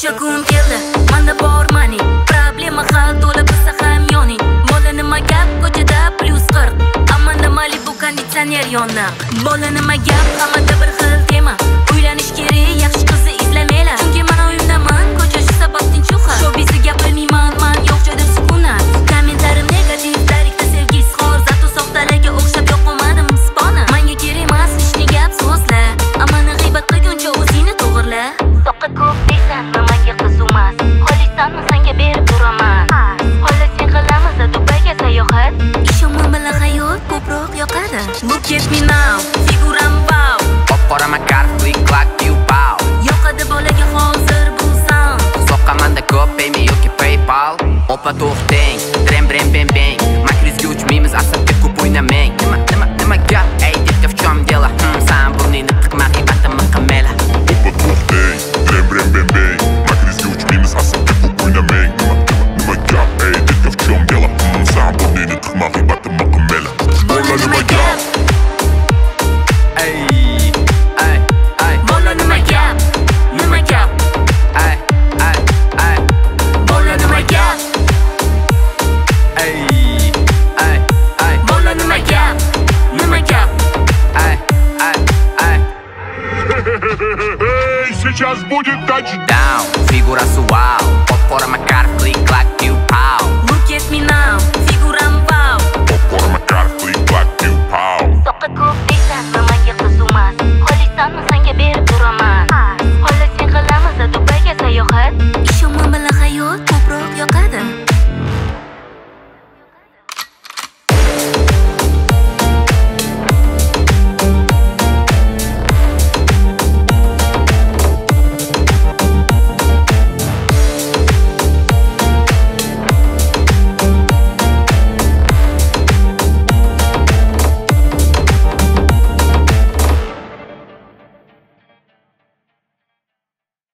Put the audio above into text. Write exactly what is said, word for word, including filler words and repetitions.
O'sha kun keldi, manda bor money. Problema hal to'la bo'lsa ham yoning. Bola nima gap, ko'chada plyus qirq. Ammo nimali bu konditsioner yoniq. Bola nima gap, hammada bir xil tema. Uylanish kerak, yaxshi qizni izlamanglar. Chunki men uyimdaman, ko'cha shu sabab tinchuv hal. Shobisi gapirmayman, men yo'q joyda sukunat. Kommentlarim negativ, tarixda sevgisi xor. Zato soxtalarga o'xshab yoqmadim spona. Menga kerak emas ishni gap so'zla. Amani g'iybat qilguncha o'zingni to'g'irla. Soqqa ko'p deysan, nimaga qizumas. Xohlaysanmi senga berib turaman. Xohlasang qilamiz Dubayga sayohat. Ishonman bilan hayot ko'proq yoqadi. Look at me now, figuram wow. Qora makar quick like you bow. Yoqadi bolaga hozir bu sound. Soqqamanda ko'p payme yoki PayPal. Opa to'xtang, drem brem bem beng. Makrizga uchmaymiz, asabga ko'p o'ynamang. Nima nima nima gap? Ey dikka в чем дело? Hmm, san burningni tiqma, g'iybatimni qilmayla. Opa to'xtang, drem brem bem beng. Makrizga uchmaymiz, asabga ko'p o'ynamang. Nima nima nima gap? Ey dikka в чем дело? Hmm, san burningni tiqma, g'iybatimni qilmayla. Bola nima gap? Ey ey ey. Bola nima gap? Nima gap? Ey ey ey. Bola nima gap? Ey ey ey. Bola nima gap? Nima gap? Ey ey ey. Эй, сейчас будет Down, фигура вау. Qora makar quick like you bow. Look at me now,